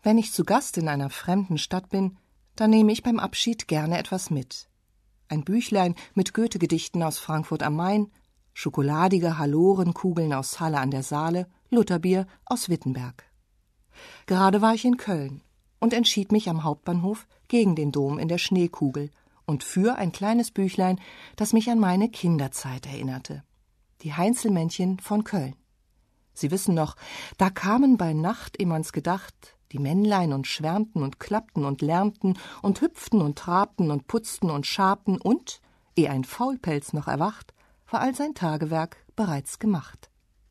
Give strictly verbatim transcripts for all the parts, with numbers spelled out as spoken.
Wenn ich zu Gast in einer fremden Stadt bin, dann nehme ich beim Abschied gerne etwas mit. Ein Büchlein mit Goethe-Gedichten aus Frankfurt am Main, schokoladige Halorenkugeln aus Halle an der Saale, Lutherbier aus Wittenberg. Gerade war ich in Köln und entschied mich am Hauptbahnhof gegen den Dom in der Schneekugel und für ein kleines Büchlein, das mich an meine Kinderzeit erinnerte. Die Heinzelmännchen von Köln. Sie wissen noch, da kamen bei Nacht, eh man's gedacht, die Männlein und schwärmten und klappten und lärmten und hüpften und trabten und putzten und schabten und, eh ein Faulpelz noch erwacht, war all sein Tagewerk bereits gemacht.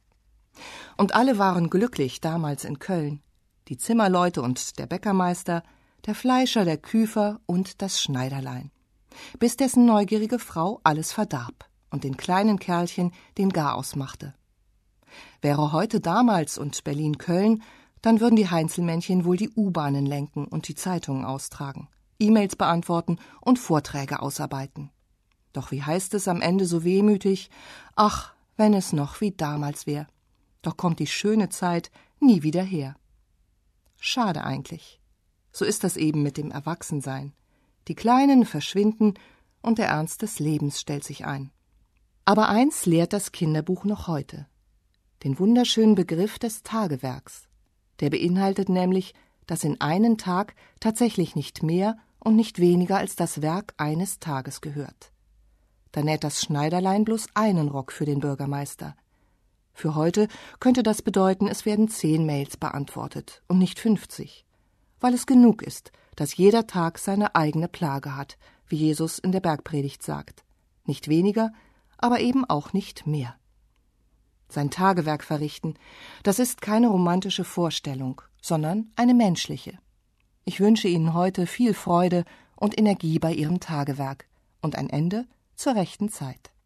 Und alle waren glücklich damals in Köln, die Zimmerleute und der Bäckermeister, der Fleischer, der Küfer und das Schneiderlein, bis dessen neugierige Frau alles verdarb und den kleinen Kerlchen den Garaus machte. Wäre heute damals und Berlin-Köln, dann würden die Heinzelmännchen wohl die U-Bahnen lenken und die Zeitungen austragen, E-Mails beantworten und Vorträge ausarbeiten. Doch wie heißt es am Ende so wehmütig? Ach, wenn es noch wie damals wär. Doch kommt die schöne Zeit nie wieder her. Schade eigentlich. So ist das eben mit dem Erwachsensein. Die Kleinen verschwinden und der Ernst des Lebens stellt sich ein. Aber eins lehrt das Kinderbuch noch heute: den wunderschönen Begriff des Tagewerks. Der beinhaltet nämlich, dass in einen Tag tatsächlich nicht mehr und nicht weniger als das Werk eines Tages gehört. Da näht das Schneiderlein bloß einen Rock für den Bürgermeister. Für heute könnte das bedeuten, es werden zehn Mails beantwortet und nicht fünfzig, weil es genug ist, dass jeder Tag seine eigene Plage hat, wie Jesus in der Bergpredigt sagt. Nicht weniger, aber eben auch nicht mehr. Sein Tagewerk verrichten, das ist keine romantische Vorstellung, sondern eine menschliche. Ich wünsche Ihnen heute viel Freude und Energie bei Ihrem Tagewerk und ein Ende zur rechten Zeit.